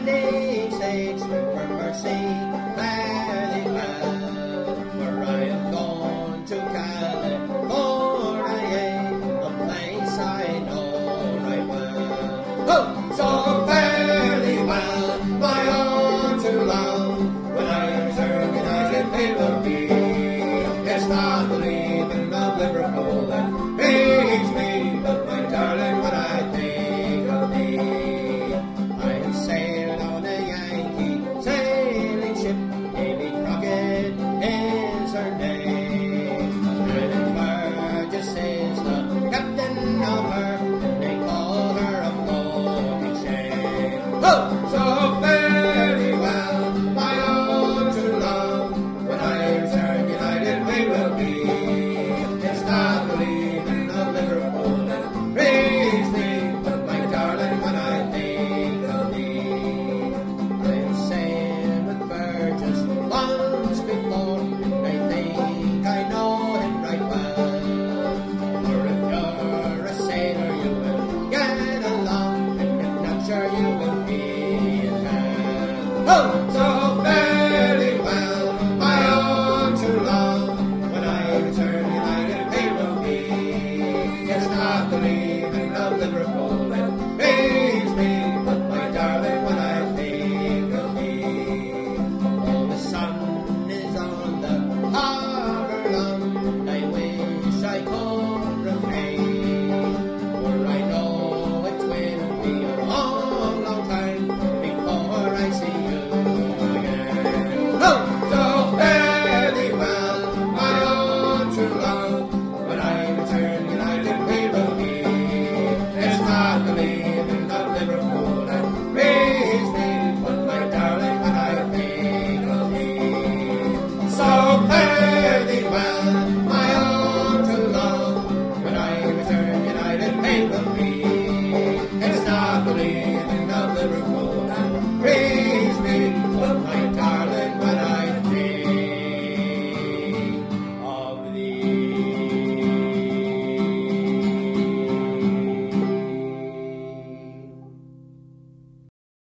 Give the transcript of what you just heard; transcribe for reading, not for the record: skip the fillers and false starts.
sending saints for mercy, fairly well. For I am gone to California, a place I know right well. Oh, so fairly well, my own to love. When I return, united they will be. It's not the leaving of Liverpool that makes me, but my darling, when I think of thee. I sailed on a Yankee sailing ship, Davy Crockett is her name. And Burgess is the captain of her, and they call her a floating shame. Oh, so very well, my own true love, when I return united we will be. It's not believing of Liverpool that raised me, but my darling, when I think of thee. I've sailed with Burgess once before, and I think I know him right well. For if you're a sailor, you will get along, and if not, sure you will be in hell. Oh, so very well, my own true love, when I return united they will be. It's not the leaving of Liverpool